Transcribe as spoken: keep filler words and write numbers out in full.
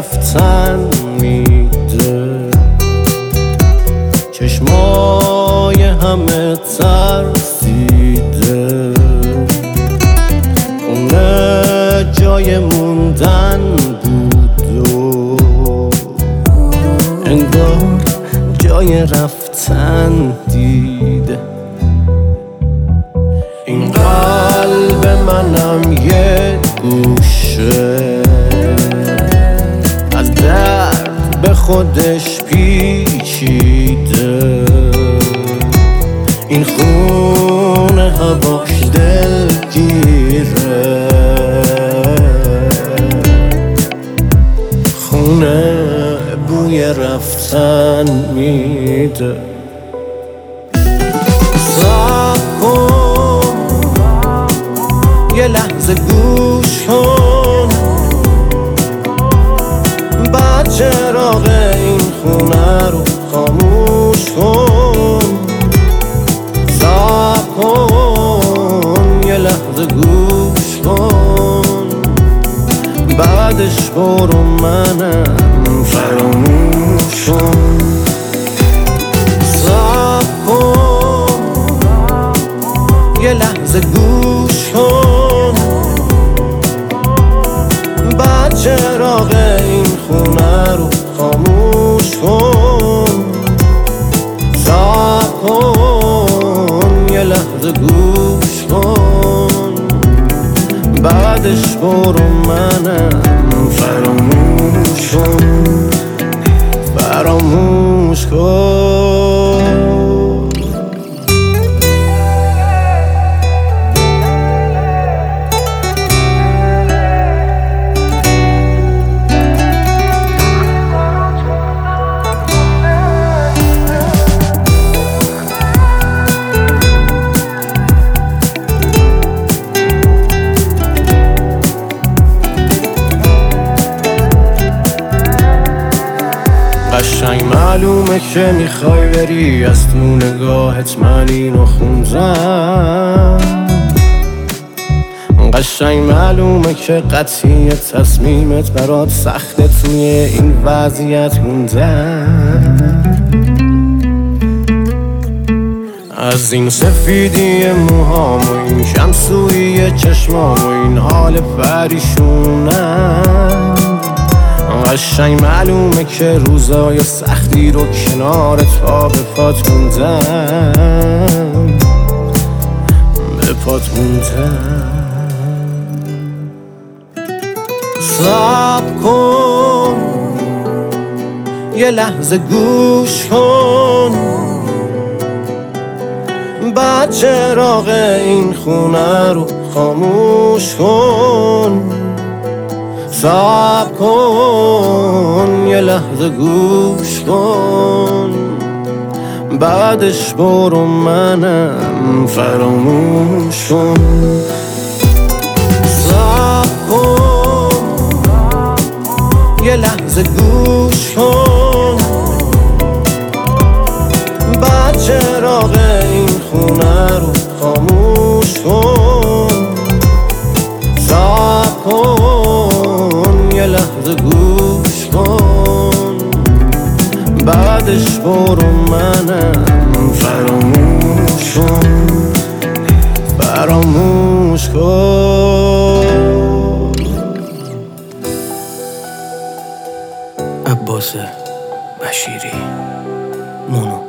رفتن میده، چشمای همه ترسیده، خونه جای موندن بود و انگار جای رفتن دیده. این قلب منم یه گوشه از درد به خودش پیچیده، این خونه هواش دلگیره، خونه بوی رفتن میده. صبر کن یه لحظه گوش کن، بعد چراغ این خونه رو خاموش کن. صبر کن یه لحظه گوش کن، بعدش برو منم فراموش کن. صبر کن یه لحظه گوش کن، بعد چراغ این خونه رو خاموش کن. صبر کن یه لحظه گوش کن، بعدش برو منم فراموش کن، فراموش کن. قشنگ معلومه که میخوای بری، از تو نگاهت من اینو خوندم. قشنگ معلومه که قطعی تصمیمت برات سخته توی این وضعیت موندن. از این سفیدی موهام و این شمسویی چشمام و این حال پریشونم، قشنگ معلومه که روزای سختی رو کنارت پا به پات موندم، به پات موندم. صبر کن یه لحظه گوش کن، بعد چراغ این خونه رو خاموش کن. صبر کن یه لحظه گوش کن، بعدش برو منم فراموش کن. صبر کن یه لحظه گوش کن، بعد چراغ این خونه رو خاموش کن. صبر کن یه لحظه گوش کن، بعدش برو منم فراموش کن، فراموش کن. عباس بشیری، مونو.